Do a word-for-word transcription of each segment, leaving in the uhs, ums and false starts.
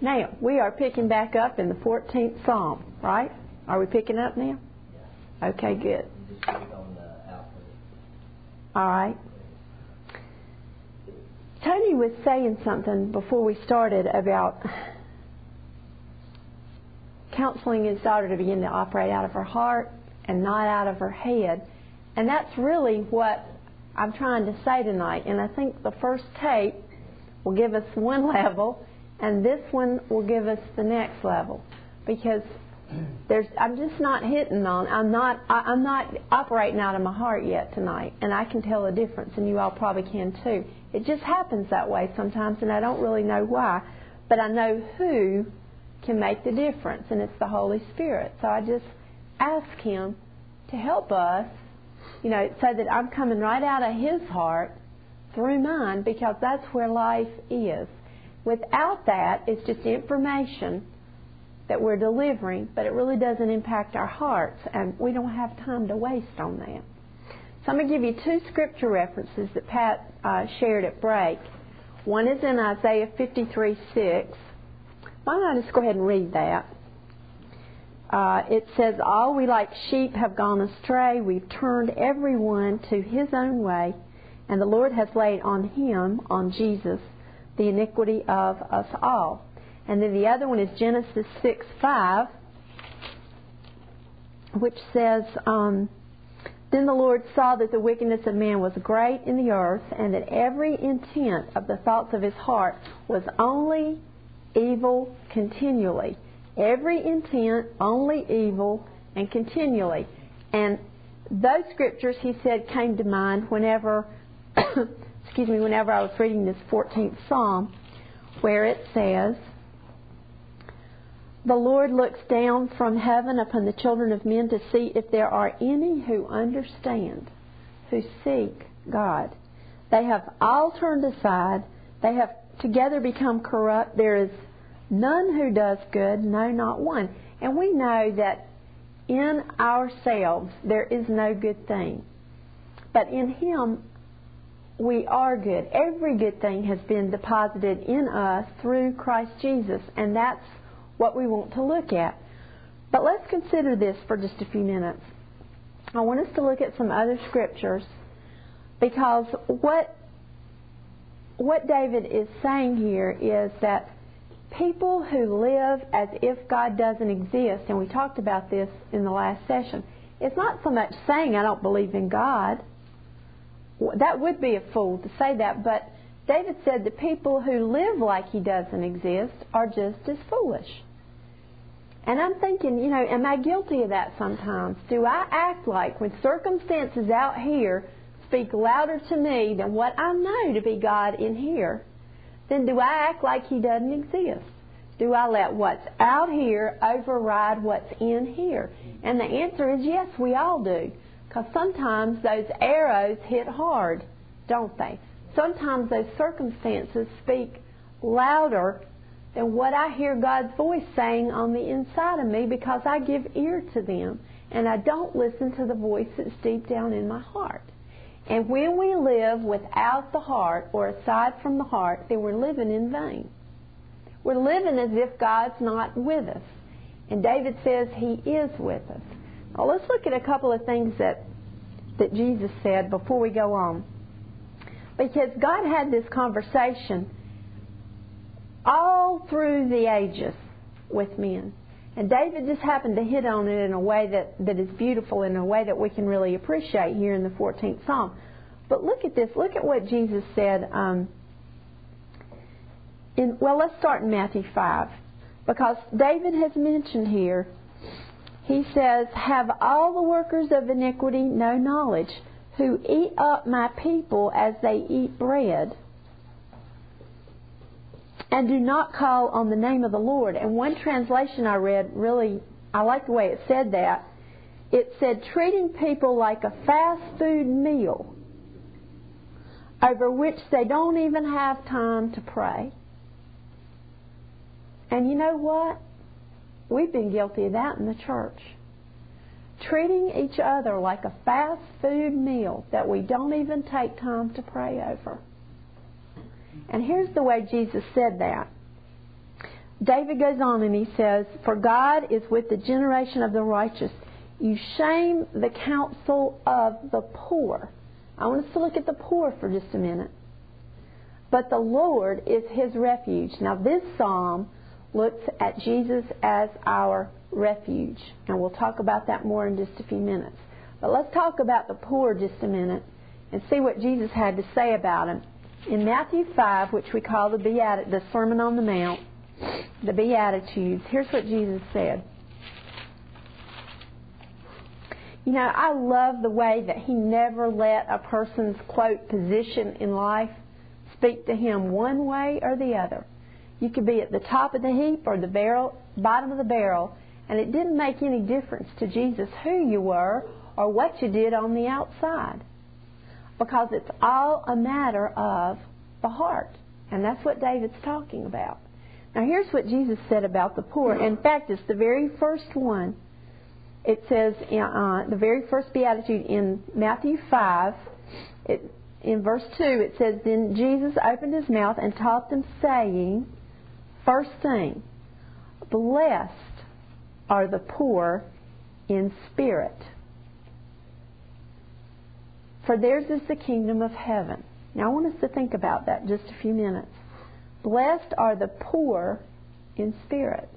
Now, we are picking back up in the fourteenth Psalm, right? Are we picking up now? Okay, good. All right. Tony was saying something before we started about counseling his daughter to begin to operate out of her heart and not out of her head. And that's really what I'm trying to say tonight. And I think the first tape will give us one level, and this one will give us the next level. Because there's, I'm just not hitting on, I'm not, I, I'm not operating out of my heart yet tonight. And I can tell the difference, and you all probably can too. It just happens that way sometimes, and I don't really know why. But I know who can make the difference, and it's the Holy Spirit. So I just ask Him to help us, you know, so that I'm coming right out of His heart through mine, because that's where life is. Without that, it's just information that we're delivering, but it really doesn't impact our hearts, and we don't have time to waste on that. So I'm going to give you two scripture references that Pat uh, shared at break. One is in Isaiah fifty-three six. Why don't I just go ahead and read that? Uh, it says, "All we like sheep have gone astray. We've turned everyone to his own way, and the Lord has laid on Him, on Jesus, the iniquity of us all." And then the other one is Genesis six five, which says, um, "Then the Lord saw that the wickedness of man was great in the earth, and that every intent of the thoughts of his heart was only evil continually." Every intent, only evil, and continually. And those scriptures, he said, came to mind whenever, excuse me, whenever I was reading this fourteenth Psalm, where it says, "The Lord looks down from heaven upon the children of men to see if there are any who understand, who seek God. They have all turned aside. They have together become corrupt. There is none who does good, no, not one." And we know that in ourselves there is no good thing. But in Him we are good. Every good thing has been deposited in us through Christ Jesus. And that's what we want to look at. But let's consider this for just a few minutes. I want us to look at some other scriptures, because what, what David is saying here is that people who live as if God doesn't exist, and we talked about this in the last session, it's not so much saying I don't believe in God. That would be a fool to say that, but David said the people who live like He doesn't exist are just as foolish. And I'm thinking, you know, am I guilty of that sometimes? Do I act like, when circumstances out here speak louder to me than what I know to be God in here, then do I act like He doesn't exist? Do I let what's out here override what's in here? And the answer is yes, we all do. Because sometimes those arrows hit hard, don't they? Sometimes those circumstances speak louder than what I hear God's voice saying on the inside of me, because I give ear to them and I don't listen to the voice that's deep down in my heart. And when we live without the heart, or aside from the heart, then we're living in vain. We're living as if God's not with us. And David says He is with us. Now let's look at a couple of things that, that Jesus said before we go on. Because God had this conversation all through the ages with men. And David just happened to hit on it in a way that, that is beautiful, in a way that we can really appreciate here in the fourteenth Psalm. But look at this. Look at what Jesus said. Um, in, well, let's start in Matthew five. Because David has mentioned here, he says, "Have all the workers of iniquity no knowledge, who eat up my people as they eat bread, and do not call on the name of the Lord?" And one translation I read, really, I like the way it said that. It said, treating people like a fast food meal over which they don't even have time to pray. And you know what? We've been guilty of that in the church. Treating each other like a fast food meal that we don't even take time to pray over. And here's the way Jesus said that. David goes on and he says, "For God is with the generation of the righteous. You shame the counsel of the poor." I want us to look at the poor for just a minute. "But the Lord is his refuge." Now this psalm looks at Jesus as our refuge. And we'll talk about that more in just a few minutes. But let's talk about the poor just a minute and see what Jesus had to say about him. In Matthew five, which we call the Beat- the Sermon on the Mount, the Beatitudes, here's what Jesus said. You know, I love the way that he never let a person's, quote, position in life speak to him one way or the other. You could be at the top of the heap or the barrel, bottom of the barrel, and it didn't make any difference to Jesus who you were or what you did on the outside. Because it's all a matter of the heart. And that's what David's talking about. Now here's what Jesus said about the poor. In fact, it's the very first one. It says, uh, the very first beatitude in Matthew five, it, in verse two, it says, "Then Jesus opened his mouth and taught them, saying," first thing, "Blessed are the poor in spirit, for theirs is the kingdom of heaven." Now I want us to think about that just a few minutes. Blessed are the poor in spirit.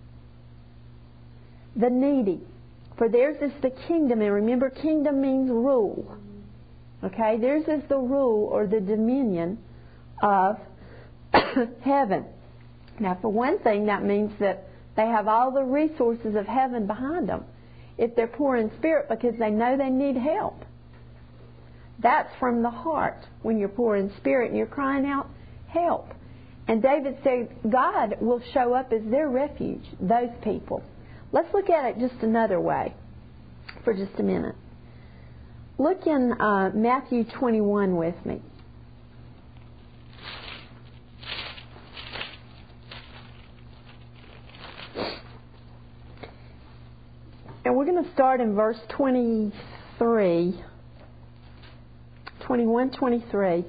The needy, for theirs is the kingdom. And remember, kingdom means rule. Okay? Theirs is the rule or the dominion of heaven. Now, for one thing, that means that they have all the resources of heaven behind them if they're poor in spirit, because they know they need help. That's from the heart when you're poor in spirit and you're crying out, help. And David said God will show up as their refuge, those people. Let's look at it just another way for just a minute. Look in uh, Matthew twenty-one with me. And we're going to start in verse twenty-three. twenty-one, twenty-three.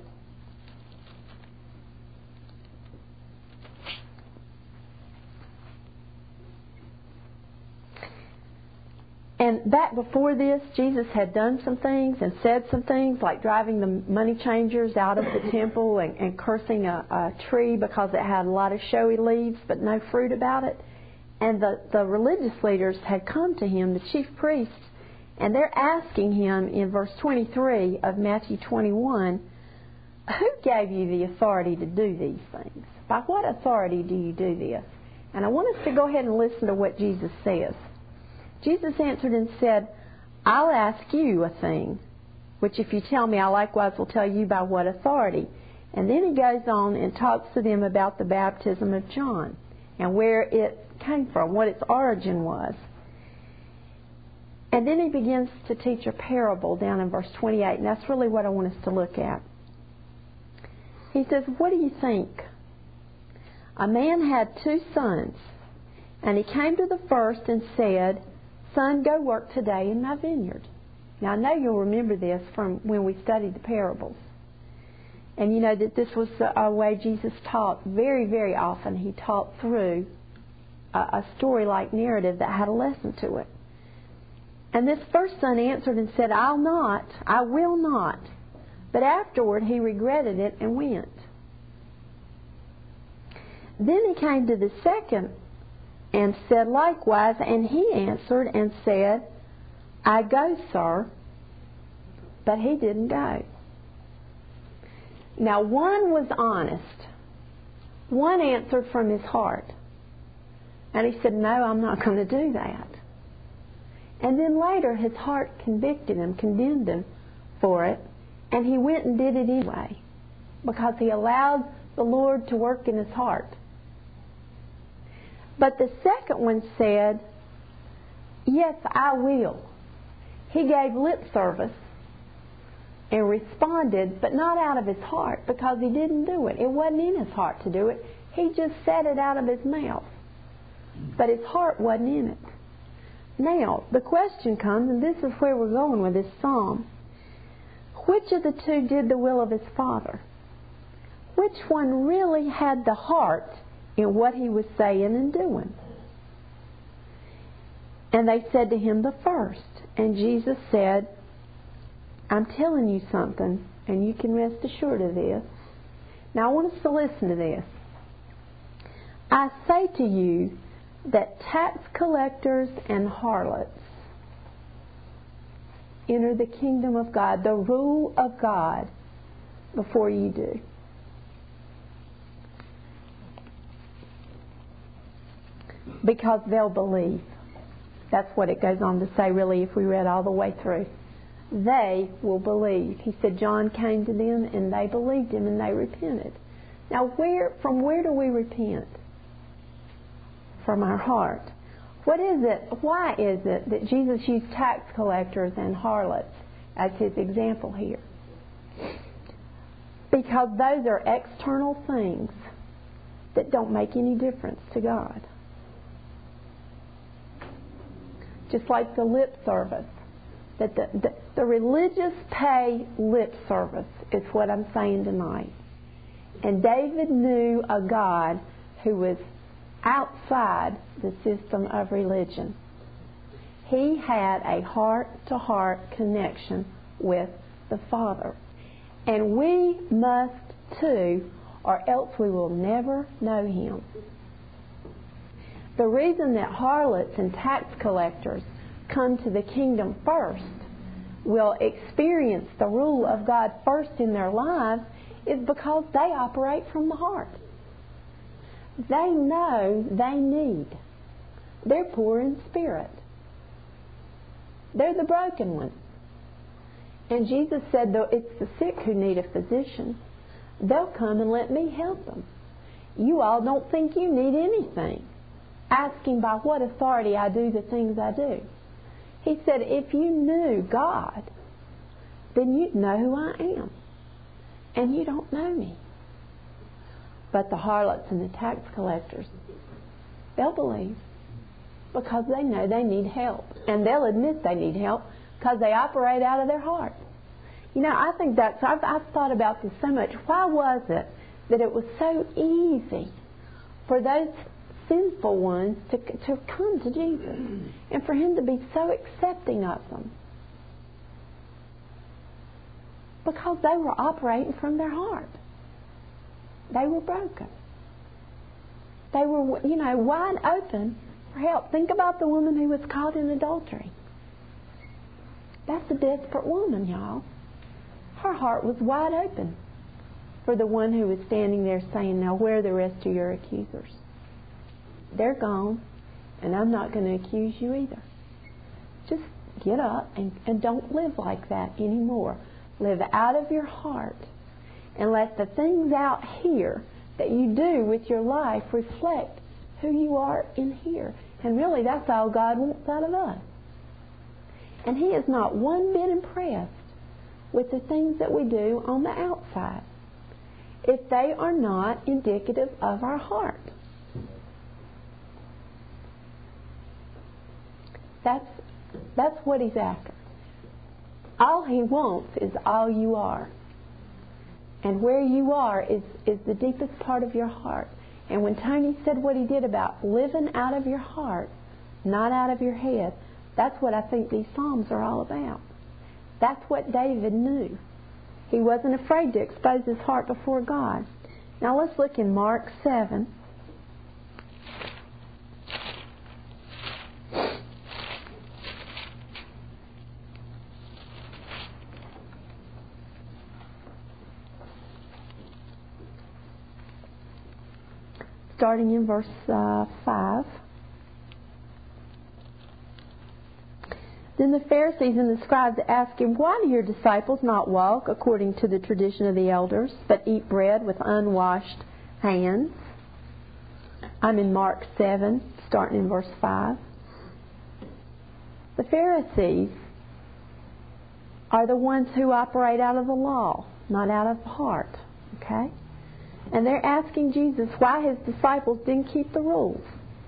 And back before this, Jesus had done some things and said some things, like driving the money changers out of the temple and, and cursing a, a tree because it had a lot of showy leaves but no fruit about it. And the, the religious leaders had come to him, the chief priests, and they're asking him in verse twenty-three of Matthew twenty-one, "Who gave you the authority to do these things? By what authority do you do this?" And I want us to go ahead and listen to what Jesus says. Jesus answered and said, "I'll ask you a thing, which if you tell me, I likewise will tell you by what authority." And then he goes on and talks to them about the baptism of John and where it came from, what its origin was. And then he begins to teach a parable down in verse twenty-eight, and that's really what I want us to look at. He says, "What do you think? A man had two sons, and he came to the first and said, 'Son, go work today in my vineyard.'" Now, I know you'll remember this from when we studied the parables. And you know that this was a way Jesus taught very, very often. He taught through a, a story-like narrative that had a lesson to it. And this first son answered and said, "I'll not, I will not." But afterward he regretted it and went. Then he came to the second and said likewise, and he answered and said, "I go, sir." But he didn't go. Now one was honest. One answered from his heart. And he said, "No, I'm not going to do that." And then later his heart convicted him, condemned him for it, and he went and did it anyway because he allowed the Lord to work in his heart. But the second one said, "Yes, I will." He gave lip service and responded, but not out of his heart because he didn't do it. It wasn't in his heart to do it. He just said it out of his mouth. But his heart wasn't in it. Now, the question comes, and this is where we're going with this psalm. Which of the two did the will of his father? Which one really had the heart in what he was saying and doing. And they said to him, the first. And Jesus said, I'm telling you something, and you can rest assured of this. Now I want us to listen to this. I say to you that tax collectors and harlots enter the kingdom of God, the rule of God, before you do. Because they'll believe. That's what it goes on to say, really, if we read all the way through. They will believe. He said John came to them and they believed him and they repented. Now, where from where do we repent? From our heart. What is it? Why is it that Jesus used tax collectors and harlots as his example here? Because those are external things that don't make any difference to God. Just like the lip service. That the, the, the religious pay lip service is what I'm saying tonight. And David knew a God who was outside the system of religion. He had a heart-to-heart connection with the Father. And we must too, or else we will never know Him. The reason that harlots and tax collectors come to the kingdom first, will experience the rule of God first in their lives, is because they operate from the heart. They know they need. They're poor in spirit. They're the broken ones. And Jesus said, though it's the sick who need a physician, they'll come and let me help them. You all don't think you need anything. Asking by what authority I do the things I do. He said, if you knew God, then you'd know who I am. And you don't know me. But the harlots and the tax collectors, they'll believe because they know they need help. And they'll admit they need help because they operate out of their heart. You know, I think that's, I've, I've thought about this so much. Why was it that it was so easy for those sinful ones to, to come to Jesus and for Him to be so accepting of them? Because they were operating from their heart. They were broken. They were, you know, wide open for help. Think about the woman who was caught in adultery. That's a desperate woman, y'all. Her heart was wide open for the one who was standing there saying, now where are the rest of your accusers? They're gone, and I'm not going to accuse you either. Just get up and, and don't live like that anymore. Live out of your heart and let the things out here that you do with your life reflect who you are in here. And really, that's all God wants out of us. And He is not one bit impressed with the things that we do on the outside if they are not indicative of our heart. That's, that's what He's after. All He wants is all you are. And where you are is, is the deepest part of your heart. And when Tony said what he did about living out of your heart, not out of your head, that's what I think these Psalms are all about. That's what David knew. He wasn't afraid to expose his heart before God. Now let's look in Mark seven. Starting in verse uh, five. Then the Pharisees and the scribes asked Him, why do your disciples not walk according to the tradition of the elders, but eat bread with unwashed hands? I'm in Mark seven, starting in verse five. The Pharisees are the ones who operate out of the law, not out of the heart. Okay? And they're asking Jesus why His disciples didn't keep the rules.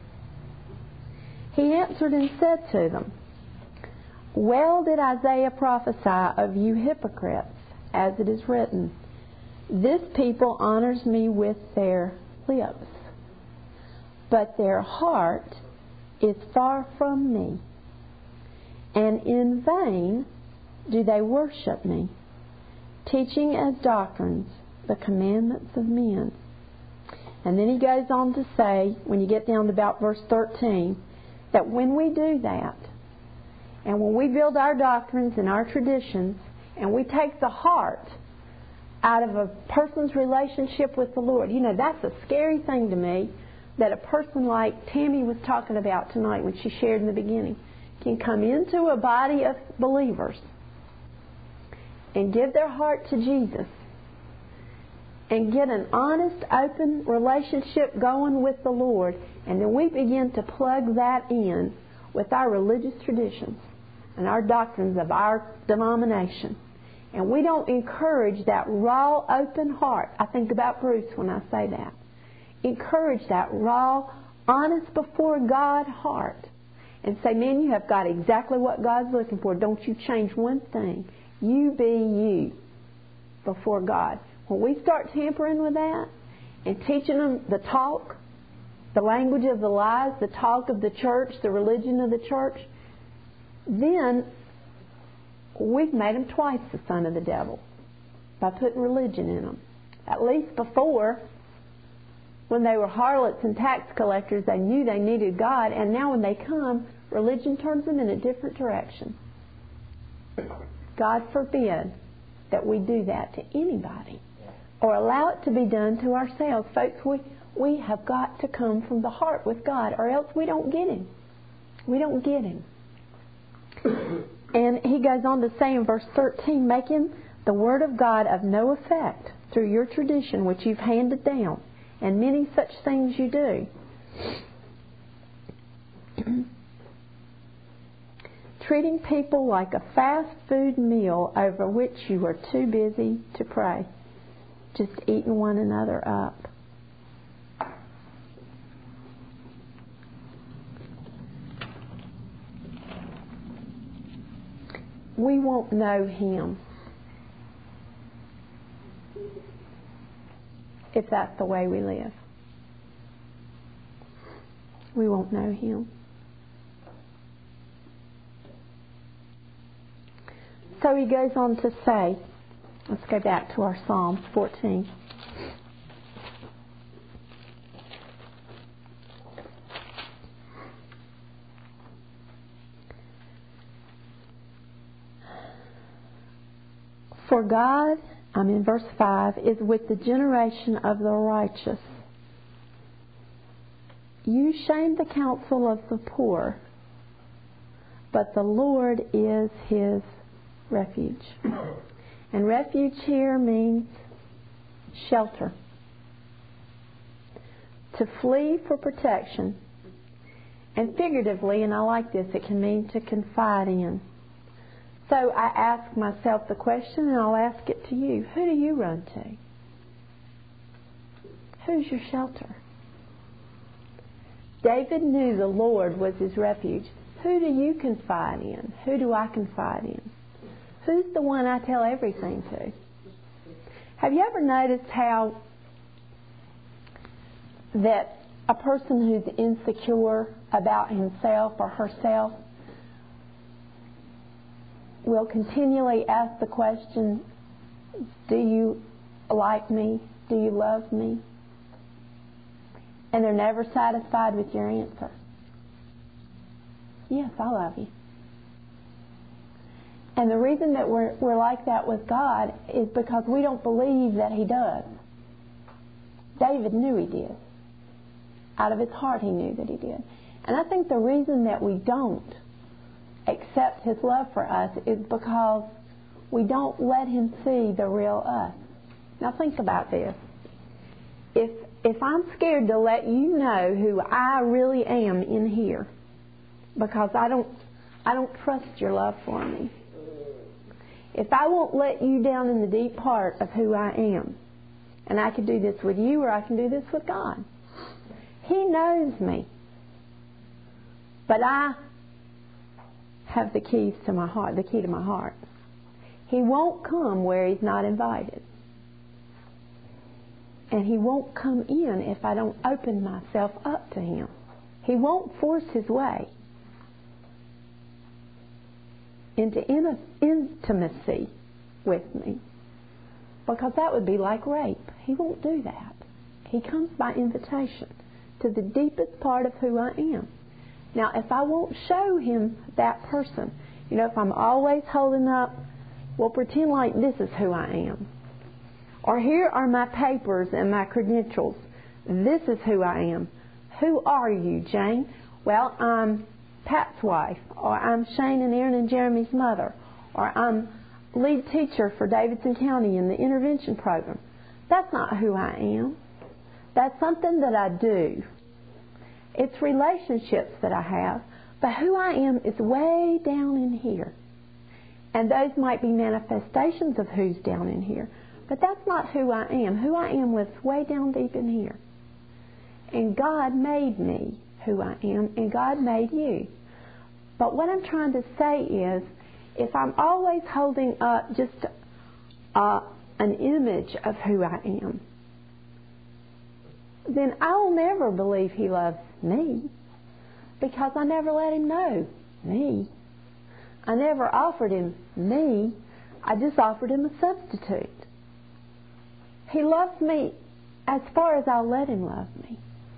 He answered and said to them, well did Isaiah prophesy of you hypocrites, as it is written, this people honors me with their lips, but their heart is far from me, and in vain do they worship me, teaching as doctrines the commandments of men. And then he goes on to say, when you get down to about verse thirteen, that when we do that, and when we build our doctrines and our traditions, and we take the heart out of a person's relationship with the Lord, you know, that's a scary thing to me, that a person like Tammy was talking about tonight when she shared in the beginning can come into a body of believers and give their heart to Jesus and get an honest, open relationship going with the Lord, and then we begin to plug that in with our religious traditions and our doctrines of our denomination. And we don't encourage that raw, open heart. I think about Bruce when I say that. Encourage that raw, honest before God heart. And say, man, you have got exactly what God's looking for. Don't you change one thing. You be you before God. When we start tampering with that and teaching them the talk, the language of the lies, the talk of the church, the religion of the church, then we've made them twice the son of the devil by putting religion in them. At least before, when they were harlots and tax collectors, they knew they needed God, and now when they come, religion turns them in a different direction. God forbid that we do that to anybody or allow it to be done to ourselves. Folks, we, we have got to come from the heart with God, or else we don't get Him. We don't get Him. And he goes on to say in verse thirteen, making the Word of God of no effect through your tradition which you've handed down, and many such things you do. Treating people like a fast food meal over which you are too busy to pray. Just eating one another up. We won't know Him if that's the way we live. We won't know Him. So he goes on to say, let's go back to our Psalm fourteen. For God, I'm in verse five, is with the generation of the righteous. You shame the counsel of the poor, but the Lord is his refuge. And refuge here means shelter. To flee for protection. And figuratively, and I like this, it can mean to confide in. So I ask myself the question, and I'll ask it to you. Who do you run to? Who's your shelter? David knew the Lord was his refuge. Who do you confide in? Who do I confide in? Who's the one I tell everything to? Have you ever noticed how that a person who's insecure about himself or herself will continually ask the question, do you like me? Do you love me? And they're never satisfied with your answer. Yes, I love you. And the reason that we're, we're like that with God is because we don't believe that He does. David knew He did. Out of his heart he knew that He did. And I think the reason that we don't accept His love for us is because we don't let Him see the real us. Now think about this. If if I'm scared to let you know who I really am in here, because I don't I don't trust your love for me. If I won't let you down in the deep part of who I am, and I can do this with you or I can do this with God. He knows me. But I have the keys to my heart, the key to my heart. He won't come where He's not invited. And He won't come in if I don't open myself up to Him. He won't force His way into in- intimacy with me, because that would be like rape. He won't do that. He comes by invitation to the deepest part of who I am. Now, if I won't show Him that person, you know, if I'm always holding up, well, pretend like this is who I am. Or here are my papers and my credentials. This is who I am. Who are you, Jane? Well, I'm Pat's wife. Or I'm Shane and Aaron and Jeremy's mother. Or I'm lead teacher for Davidson County in the intervention program. That's not who I am. That's something that I do. It's relationships that I have. But who I am is way down in here. And those might be manifestations of who's down in here. But that's not who I am. Who I am was way down deep in here. And God made me who I am, and God made you. But what I'm trying to say is, if I'm always holding up just uh, an image of who I am, then I'll never believe He loves me, because I never let Him know me. I never offered Him me. I just offered Him a substitute. He loves me as far as I'll let Him love me.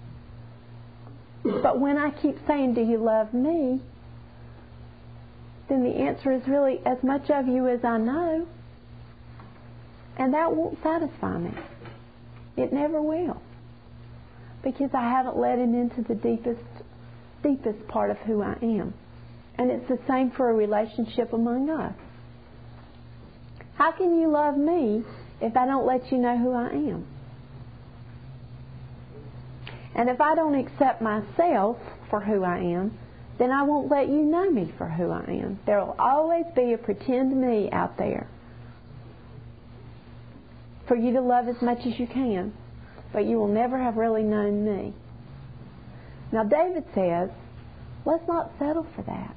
But when I keep saying, do you love me? Then the answer is really, as much of you as I know. And that won't satisfy me. It never will. Because I haven't let Him into the deepest, deepest part of who I am. And it's the same for a relationship among us. How can you love me if I don't let you know who I am? And if I don't accept myself for who I am, then I won't let you know me for who I am. There will always be a pretend me out there for you to love as much as you can, but you will never have really known me. Now, David says, let's not settle for that.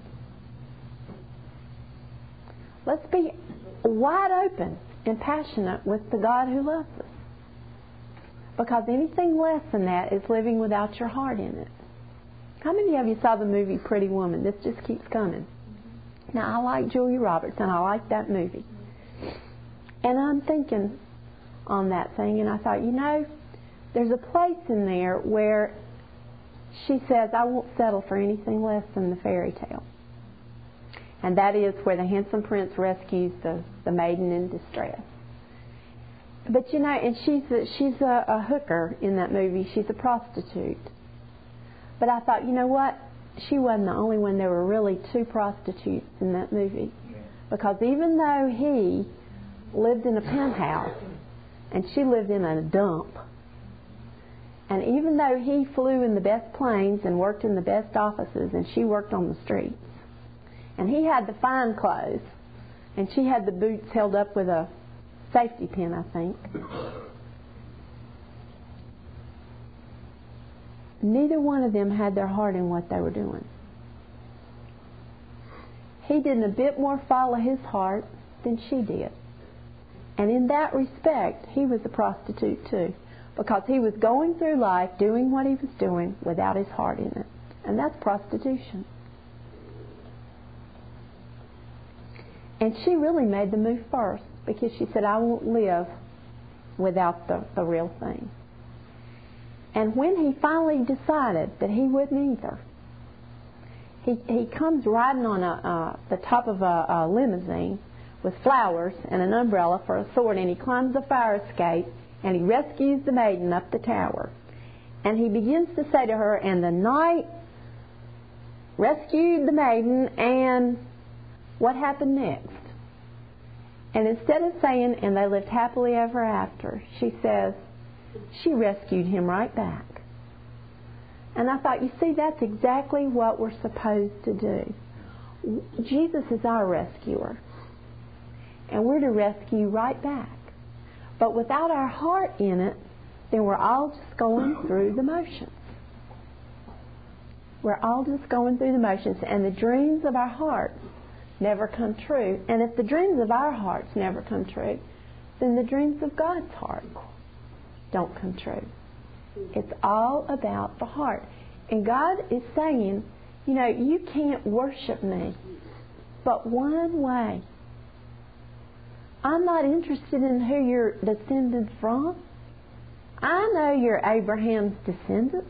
Let's be wide open and passionate with the God who loves us. Because anything less than that is living without your heart in it. How many of you saw the movie Pretty Woman? This just keeps coming. Now, I like Julia Roberts, and I like that movie. And I'm thinking on that thing, and I thought, you know, there's a place in there where she says, I won't settle for anything less than the fairy tale. And that is where the handsome prince rescues the, the maiden in distress. But, you know, and she's a, she's a, a hooker in that movie. She's a prostitute. But I thought, you know what? She wasn't the only one. There were really two prostitutes in that movie. Because even though he lived in a penthouse and she lived in a dump, and even though he flew in the best planes and worked in the best offices and she worked on the streets, and he had the fine clothes and she had the boots held up with a safety pin, I think. Neither one of them had their heart in what they were doing. He didn't a bit more follow his heart than she did. And in that respect, he was a prostitute too, because he was going through life doing what he was doing without his heart in it. And that's prostitution. And she really made the move first, because she said, I won't live without the, the real thing. And when he finally decided that he wouldn't either, he, he comes riding on a, uh, the top of a, a limousine with flowers and an umbrella for a sword, and he climbs the fire escape, and he rescues the maiden up the tower. And he begins to say to her, and the knight rescued the maiden, and what happened next? And instead of saying, and they lived happily ever after, she says, she rescued him right back. And I thought, you see, that's exactly what we're supposed to do. Jesus is our rescuer. And we're to rescue right back. But without our heart in it, then we're all just going through the motions. We're all just going through the motions. And the dreams of our hearts never come true. And if the dreams of our hearts never come true, then the dreams of God's heart don't come true. It's all about the heart. And God is saying, you know, you can't worship me but one way. I'm not interested in who you're descended from. I know you're Abraham's descendants.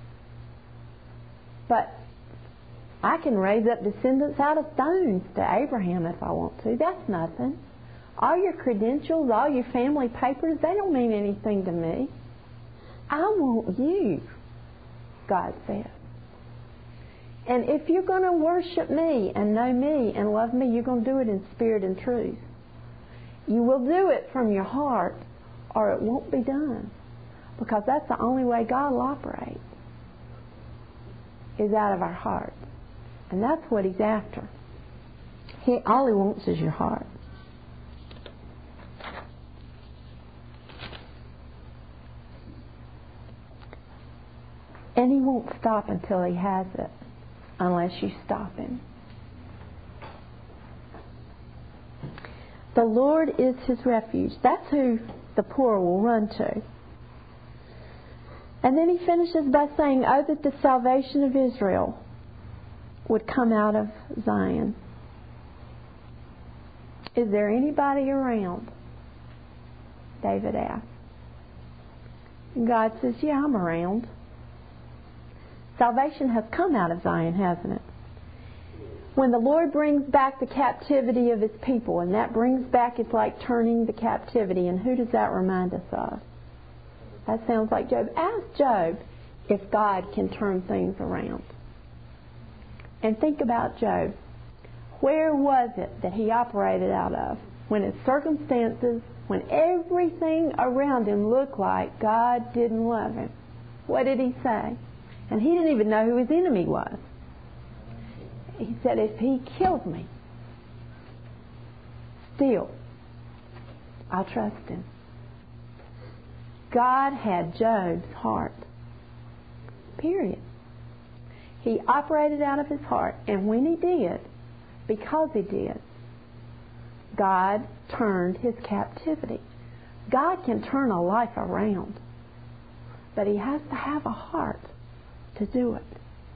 But I can raise up descendants out of stones to Abraham if I want to. That's nothing. All your credentials, all your family papers, they don't mean anything to me. I want you, God says. And if you're going to worship me and know me and love me, you're going to do it in spirit and truth. You will do it from your heart or it won't be done. Because that's the only way God will operate, is out of our heart. And that's what He's after. He, all He wants is your heart. And He won't stop until He has it, unless you stop Him. The Lord is His refuge. That's who the poor will run to. And then He finishes by saying, oh, that the salvation of Israel would come out of Zion. Is there anybody around? David asked. And God says, yeah, I'm around. Salvation has come out of Zion, hasn't it? When the Lord brings back the captivity of His people, and that brings back, it's like turning the captivity. And who does that remind us of? That sounds like Job. Ask Job if God can turn things around. And think about Job. Where was it that he operated out of? When his circumstances, when everything around him looked like God didn't love him. What did he say? And he didn't even know who his enemy was. He said, if he kills me, still, I'll trust him. God had Job's heart. Period. He operated out of his heart. And when he did, because he did, God turned his captivity. God can turn a life around. But He has to have a heart to do it.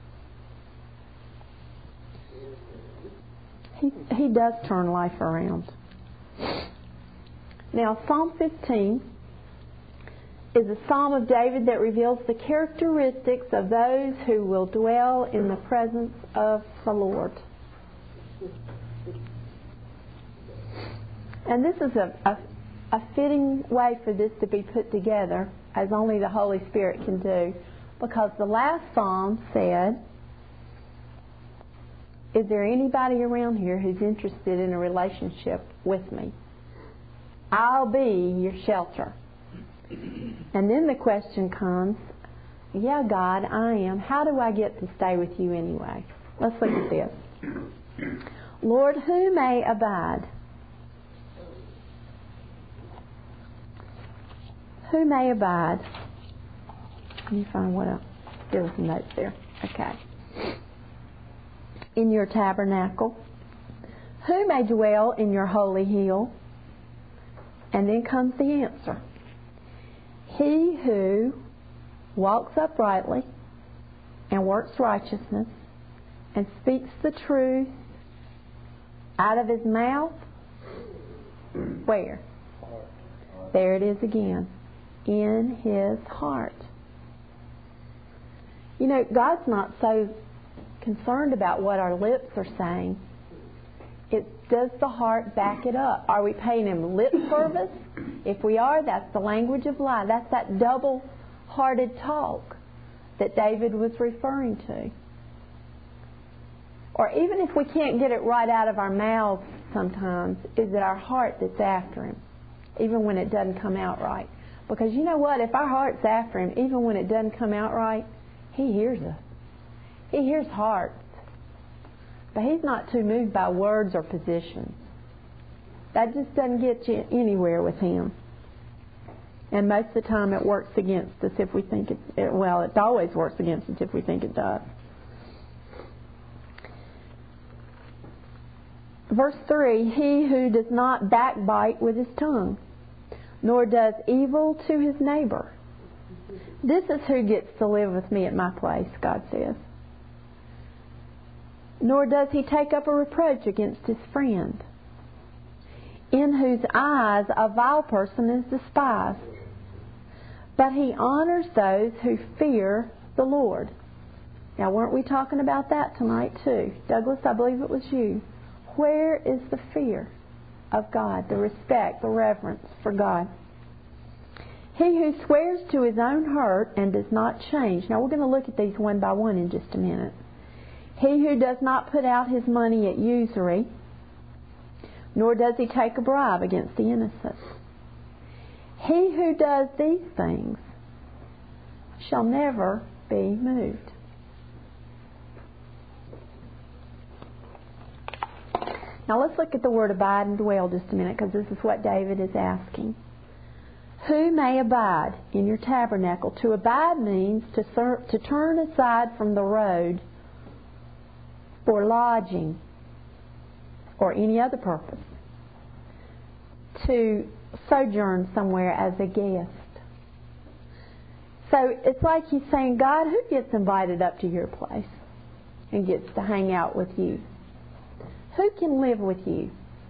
He, he does turn life around. Now, Psalm fifteen is a psalm of David that reveals the characteristics of those who will dwell in the presence of the Lord. And this is a, a, a fitting way for this to be put together, as only the Holy Spirit can do, because the last psalm said, is there anybody around here who's interested in a relationship with me? I'll be your shelter. And then the question comes, yeah, God, I am. How do I get to stay with you anyway? Let's look at this. Lord, who may abide? Who may abide? Let me find what else. There was some notes there. Okay. In your tabernacle. Who may dwell in your holy hill? And then comes the answer. He who walks uprightly and works righteousness and speaks the truth out of his mouth. Where? There it is again. In his heart. You know, God's not so concerned about what our lips are saying. It does the heart back it up. Are we paying Him lip service? If we are, that's the language of lie. That's that double-hearted talk that David was referring to. Or even if we can't get it right out of our mouths sometimes, is it our heart that's after Him, even when it doesn't come out right? Because you know what? If our heart's after Him, even when it doesn't come out right, He hears us. He hears hearts. But He's not too moved by words or positions. That just doesn't get you anywhere with Him. And most of the time it works against us if we think it, it well, it always works against us if we think it does. Verse three, he who does not backbite with his tongue. nor does evil to his neighbor. This is who gets to live with me at my place, God says. Nor does he take up a reproach against his friend, in whose eyes a vile person is despised. But he honors those who fear the Lord. Now, weren't we talking about that tonight too? Douglas, I believe it was you. Where is the fear of God, the respect, the reverence for God? He who swears to his own hurt and does not change. Now, we're going to look at these one by one in just a minute. He who does not put out his money at usury, nor does he take a bribe against the innocent. He who does these things shall never be moved. Now let's look at the word abide and dwell just a minute, because this is what David is asking. Who may abide in your tabernacle? To abide means to, ser- to turn aside from the road for lodging or any other purpose. To sojourn somewhere as a guest. So it's like he's saying, God, who gets invited up to your place and gets to hang out with you? Who can live with you?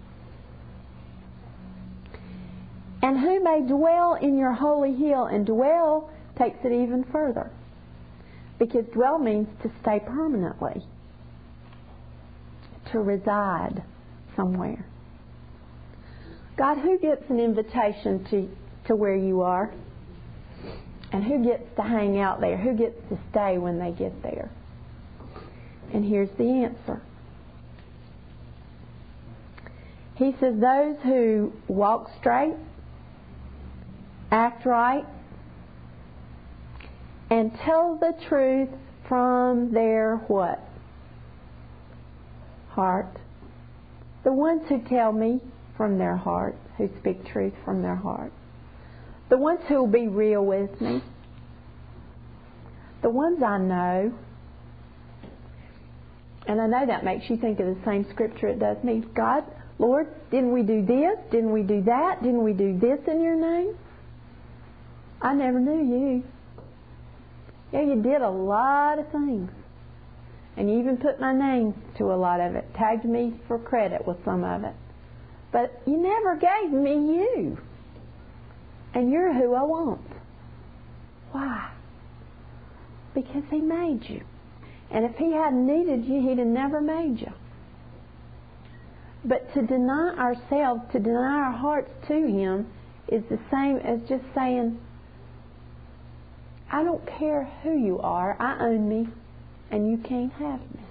And who may dwell in your holy hill? And dwell takes it even further, because dwell means to stay permanently, to reside somewhere. God, who gets an invitation to, to where you are? And who gets to hang out there? Who gets to stay when they get there? And here's the answer. He says, those who walk straight, act right, and tell the truth from their what? Heart. The ones who tell me from their heart, who speak truth from their heart. The ones who will be real with me. The ones I know. And I know that makes you think of the same scripture it does me. God, Lord, didn't we do this? Didn't we do that? Didn't we do this in your name? I never knew you. Yeah, you did a lot of things. And you even put my name to a lot of it. Tagged me for credit with some of it. But you never gave me you. And you're who I want. Why? Because He made you. And if He hadn't needed you, He'd have never made you. But to deny ourselves, to deny our hearts to Him, is the same as just saying, I don't care who you are, I own me, and you can't have me.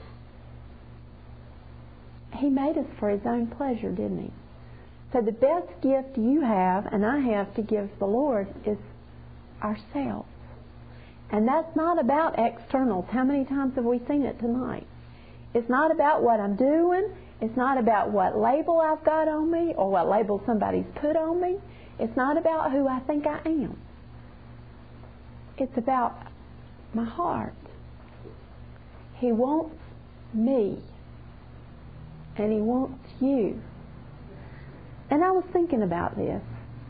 He made us for His own pleasure, didn't He? So the best gift you have, and I have to give the Lord, is ourselves. And that's not about externals. How many times have we seen it tonight? It's not about what I'm doing. It's not about what label I've got on me or what label somebody's put on me. It's not about who I think I am. It's about my heart. He wants me. And He wants you. And I was thinking about this.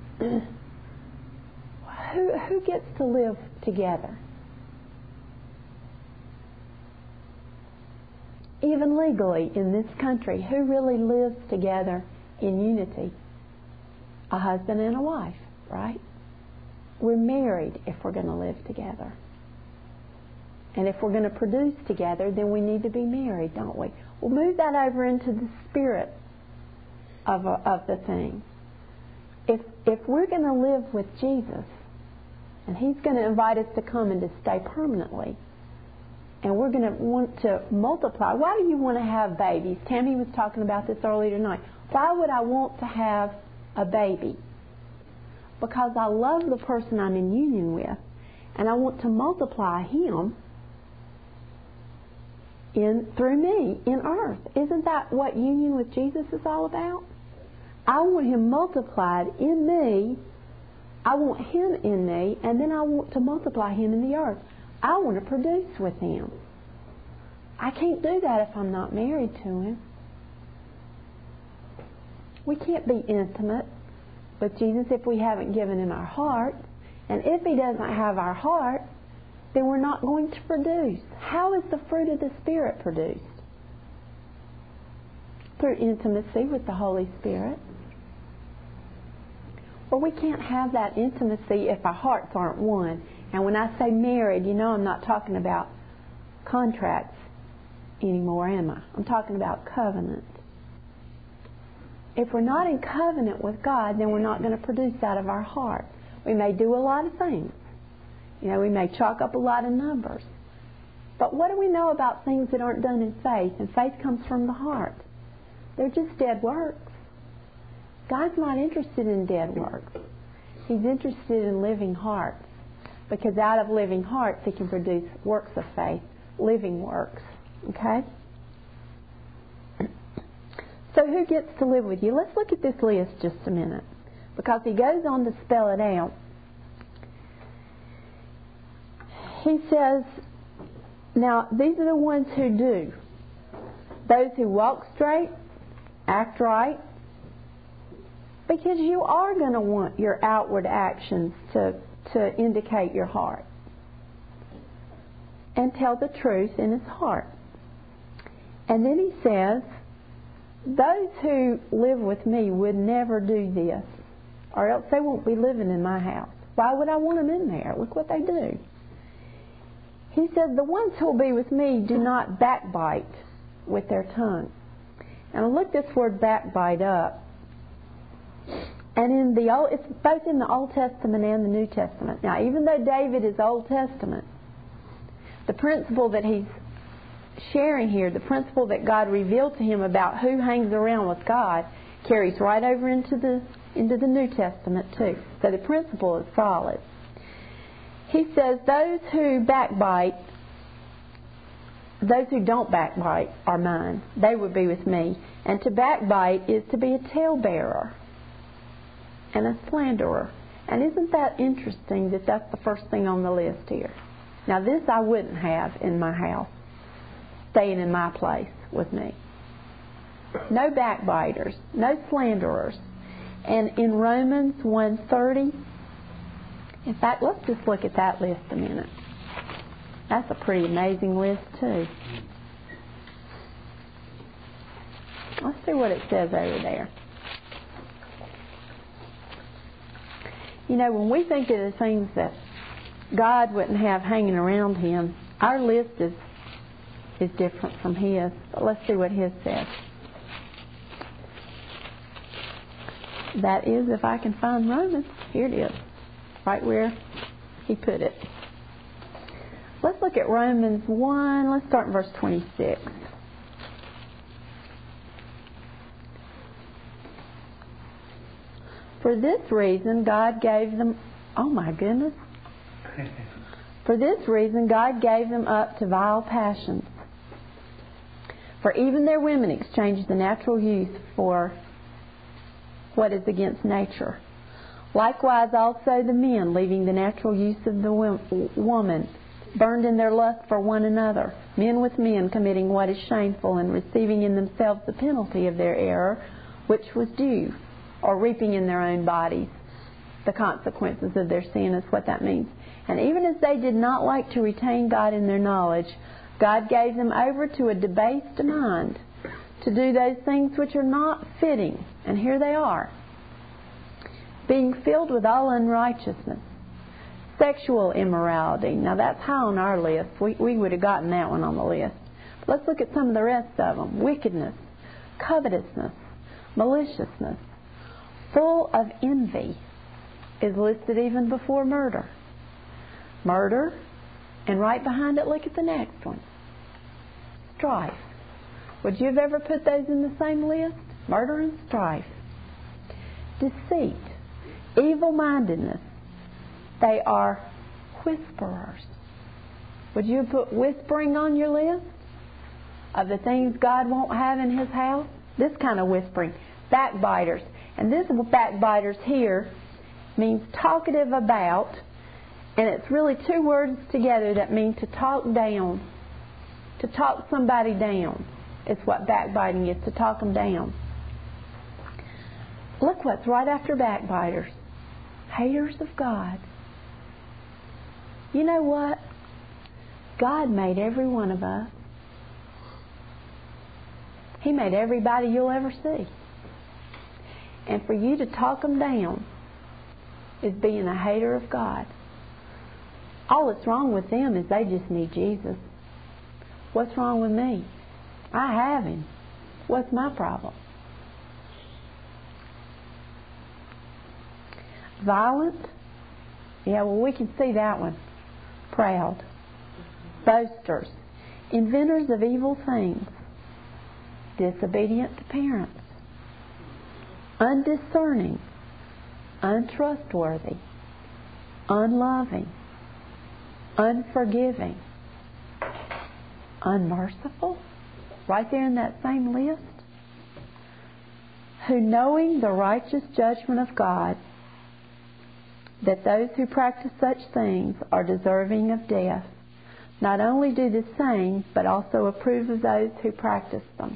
who, who gets to live together? Even legally in this country, who really lives together in unity? A husband and a wife, right? We're married if we're going to live together. And if we're going to produce together, then we need to be married, don't we? We'll move that over into the spirit of, a, of the thing. If, if we're going to live with Jesus, and He's going to invite us to come and to stay permanently, and we're going to want to multiply. Why do you want to have babies? Tammy was talking about this earlier tonight. Why would I want to have a baby? Because I love the person I'm in union with, and I want to multiply him in through me in earth. Isn't that what union with Jesus is all about? I want Him multiplied in me. I want Him in me, and then I want to multiply Him in the earth. I want to produce with Him. I can't do that if I'm not married to Him. We can't be intimate with Jesus if we haven't given Him our heart. And if He doesn't have our heart, then we're not going to produce. How is the fruit of the Spirit produced? Through intimacy with the Holy Spirit. Well, we can't have that intimacy if our hearts aren't one. And when I say married, you know I'm not talking about contracts anymore, am I? I'm talking about covenant. If we're not in covenant with God, then we're not going to produce out of our heart. We may do a lot of things. You know, we may chalk up a lot of numbers. But what do we know about things that aren't done in faith? And faith comes from the heart. They're just dead works. God's not interested in dead works. He's interested in living hearts. Because out of living hearts, He can produce works of faith, living works. Okay? So who gets to live with you? Let's look at this list just a minute. Because he goes on to spell it out. He says, now these are the ones who do. Those who walk straight, act right. Because you are going to want your outward actions to, to indicate your heart. And tell the truth in his heart. And then he says, those who live with me would never do this, or else they won't be living in my house. Why would I want them in there? Look what they do. He says, the ones who will be with me do not backbite with their tongue. And I looked this word backbite up. And in the old, it's both in the Old Testament and the New Testament. Now, even though David is Old Testament, the principle that he's sharing here, the principle that God revealed to him about who hangs around with God, carries right over into the into the New Testament too. So the principle is solid. He says, those who backbite, those who don't backbite are mine. They would be with me. And to backbite is to be a talebearer and a slanderer. And isn't that interesting that that's the first thing on the list here? Now this I wouldn't have in my house, staying in my place with me. No backbiters, no slanderers. And in Romans one thirty, in fact, let's just look at that list a minute. That's a pretty amazing list too. Let's see what it says over there. You know, when we think of the things that God wouldn't have hanging around Him, our list is is different from His. But let's see what His says. That is, if I can find Romans. Here it is. Right where He put it. Let's look at Romans one. Let's start in verse twenty-six. For this reason, God gave them... Oh, my goodness. For this reason, God gave them up to vile passions. For even their women exchanged the natural youth for what is against nature. Likewise also the men, leaving the natural use of the woman, burned in their lust for one another, men with men committing what is shameful and receiving in themselves the penalty of their error, which was due, or reaping in their own bodies the consequences of their sin is what that means. And even as they did not like to retain God in their knowledge, God gave them over to a debased mind to do those things which are not fitting. And here they are. Being filled with all unrighteousness, sexual immorality. Now that's high on our list. We, we would have gotten that one on the list. But let's look at some of the rest of them. Wickedness, covetousness, maliciousness, full of envy is listed even before murder. Murder, and right behind it, look at the next one. Strife. Would you have ever put those in the same list? Murder and strife. Deceit. Evil-mindedness. They are whisperers. Would you have put whispering on your list of the things God won't have in His house? This kind of whispering. Backbiters. And this backbiters here means talkative about, and it's really two words together that mean to talk down. To talk somebody down is what backbiting is, to talk them down. Look what's right after backbiters. Haters of God. You know what? God made every one of us. He made everybody you'll ever see. And for you to talk them down is being a hater of God. All that's wrong with them is they just need Jesus. What's wrong with me? I have Him. What's my problem? Violent? Yeah, well, we can see that one. Proud. Boasters. Inventors of evil things. Disobedient to parents. Undiscerning. Untrustworthy. Unloving. Unforgiving. Unmerciful. Right there in that same list. Who, knowing the righteous judgment of God, that those who practice such things are deserving of death, not only do the same, but also approve of those who practice them.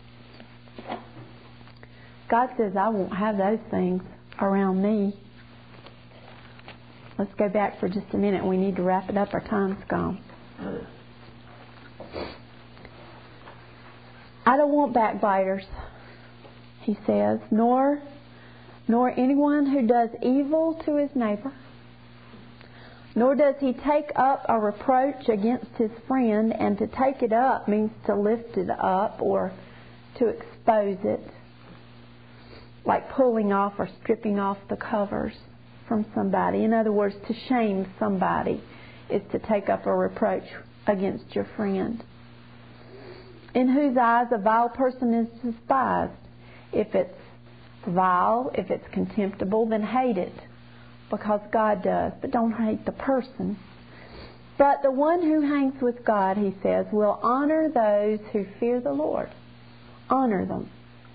God says, I won't have those things around me. Let's go back for just a minute. We need to wrap it up. Our time's gone. I don't want backbiters, He says, nor nor anyone who does evil to his neighbor, nor does he take up a reproach against his friend. And to take it up means to lift it up or to expose it, like pulling off or stripping off the covers from somebody. In other words, to shame somebody is to take up a reproach against your friend. In whose eyes a vile person is despised. If it's vile, if it's contemptible, then hate it, because God does. But don't hate the person. But the one who hangs with God, He says, will honor those who fear the Lord. Honor them.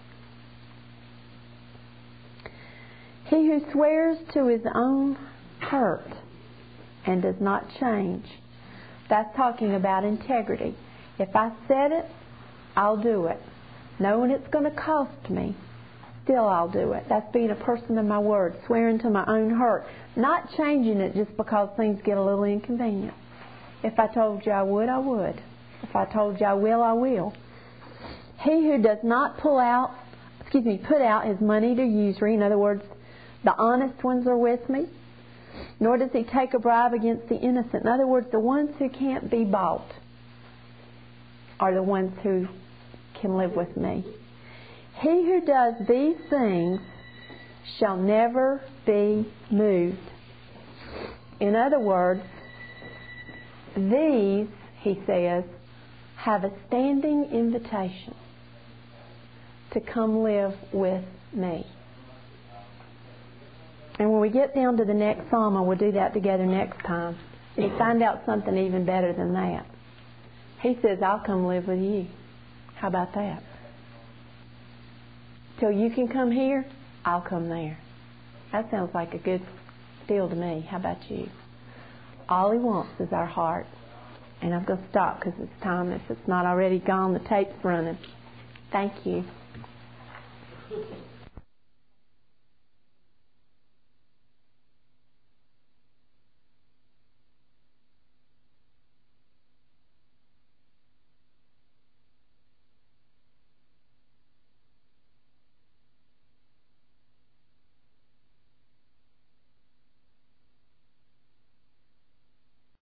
He who swears to his own hurt and does not change. That's talking about integrity. If I said it, I'll do it. Knowing it's going to cost me, still I'll do it. That's being a person of my word, swearing to my own hurt. Not changing it just because things get a little inconvenient. If I told you I would, I would. If I told you I will, I will. He who does not pull out, excuse me, put out his money to usury, in other words, the honest ones are with me, nor does he take a bribe against the innocent. In other words, the ones who can't be bought are the ones who can live with me. He who does these things shall never be moved. In other words, these, he says, have a standing invitation to come live with me. And when we get down to the next psalm, we'll do that together next time. And you find out something even better than that. He says, I'll come live with you. How about that? Till you can come here, I'll come there. That sounds like a good deal to me. How about you? All He wants is our heart. And I'm going to stop because it's time. If it's not already gone, the tape's running. Thank you.